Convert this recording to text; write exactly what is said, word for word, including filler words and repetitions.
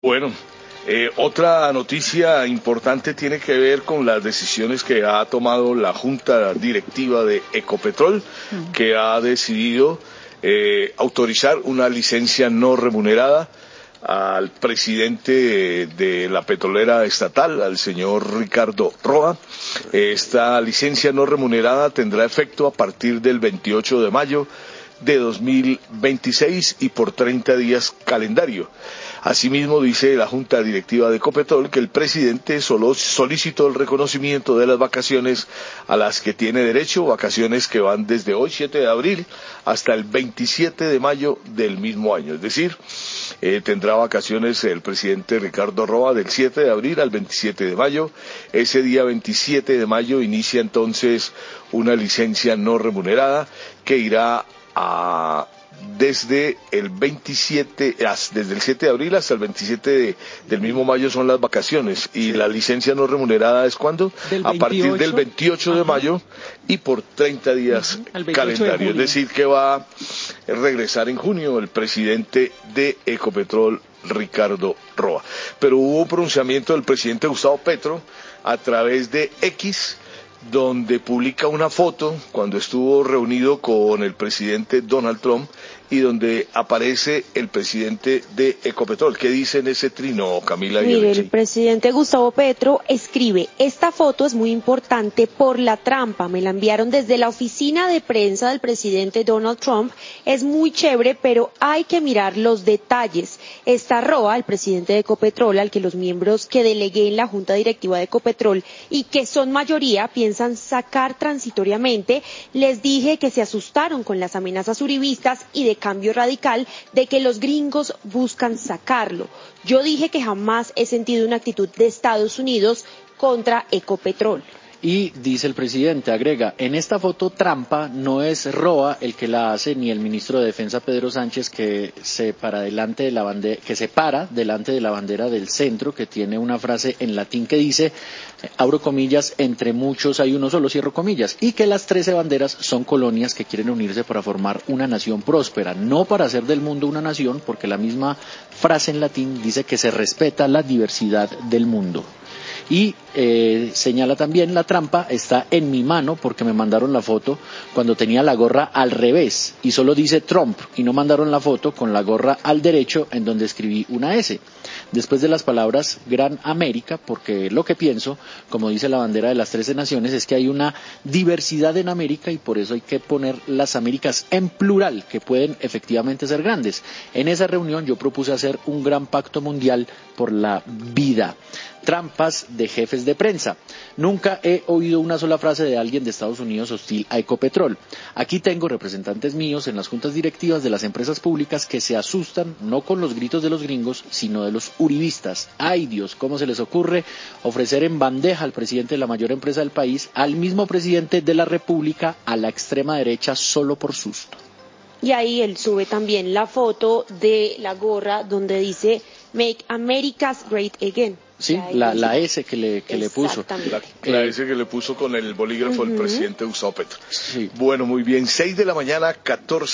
Bueno, eh, otra noticia importante tiene que ver con las decisiones que ha tomado la Junta Directiva de Ecopetrol, mm. que ha decidido eh, autorizar una licencia no remunerada al presidente de la petrolera estatal, al señor Ricardo Roa. Esta licencia no remunerada tendrá efecto a partir del veintiocho de mayo de dos mil veintiséis y por treinta días calendario. Asimismo, dice la Junta Directiva de Ecopetrol que el presidente solo solicitó el reconocimiento de las vacaciones a las que tiene derecho, vacaciones que van desde hoy, siete de abril, hasta el veintisiete de mayo del mismo año. Es decir, eh, tendrá vacaciones el presidente Ricardo Roa del siete de abril al veintisiete de mayo. Ese día veintisiete de mayo inicia entonces una licencia no remunerada que irá a desde el veintisiete, desde el siete de abril hasta el veintisiete de, del mismo mayo son las vacaciones, y sí. La licencia no remunerada es ¿cuándo? A partir del veintiocho de mayo y por treinta días uh-huh. calendario, es decir que va a regresar en junio el presidente de Ecopetrol, Ricardo Roa. Pero hubo un pronunciamiento del presidente Gustavo Petro a través de X, donde publica una foto cuando estuvo reunido con el presidente Donald Trump y donde aparece el presidente de Ecopetrol. ¿Qué dice en ese trino, Camila? Mire, el presidente Gustavo Petro escribe: esta foto es muy importante por la trampa, me la enviaron desde la oficina de prensa del presidente Donald Trump, es muy chévere, pero hay que mirar los detalles. Está Roa, el presidente de Ecopetrol, al que los miembros que delegué en la Junta Directiva de Ecopetrol y que son mayoría piensan sacar transitoriamente. Les dije que se asustaron con las amenazas uribistas y de cambio radical de que los gringos buscan sacarlo. Yo dije que jamás he sentido una actitud de Estados Unidos contra Ecopetrol. Y dice el presidente, agrega, en esta foto trampa no es Roa el que la hace, ni el ministro de Defensa Pedro Sánchez, que se para delante de la bandera, que se para delante de la bandera del centro, que tiene una frase en latín que dice, abro comillas, entre muchos hay uno solo, cierro comillas, y que las trece banderas son colonias que quieren unirse para formar una nación próspera, no para hacer del mundo una nación, porque la misma frase en latín dice que se respeta la diversidad del mundo. Y eh, señala también, la trampa está en mi mano porque me mandaron la foto cuando tenía la gorra al revés y solo dice Trump, y no mandaron la foto con la gorra al derecho en donde escribí una S. Después de las palabras Gran América, porque lo que pienso, como dice la bandera de las trece naciones, es que hay una diversidad en América y por eso hay que poner las Américas en plural, que pueden efectivamente ser grandes. En esa reunión yo propuse hacer un gran pacto mundial por la vida. Trampas de jefes de prensa. Nunca he oído una sola frase de alguien de Estados Unidos hostil a Ecopetrol. Aquí tengo representantes míos en las juntas directivas de las empresas públicas que se asustan no con los gritos de los gringos, sino de los uribistas. Ay Dios, ¿cómo se les ocurre ofrecer en bandeja al presidente de la mayor empresa del país, al mismo presidente de la República, a la extrema derecha solo por susto? Y ahí él sube también la foto de la gorra donde dice Make America's Great Again. Sí, la, la S que le, que le puso. La, la S que le puso con el bolígrafo uh-huh. el presidente Gustavo Petro. Sí. Bueno, muy bien, seis de la mañana, catorce.